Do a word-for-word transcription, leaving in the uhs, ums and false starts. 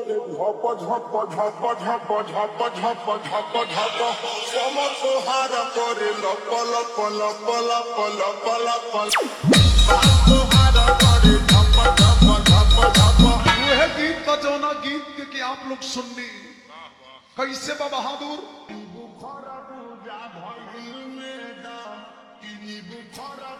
ঝপ ঝপ ঝপ ঝপ ঝপ ঝপ ঝপ ঝপ সমতহার করে লপ লপ লপ লপ লপ লপ সমতহার করে ঝপ ঝপ ঝপ ঝপ। वो है गीत का जोना गीत के कि आप लोग सुननी कैसे बा बहादुर बुखरा पूजा भइल में दा किनी बुखरा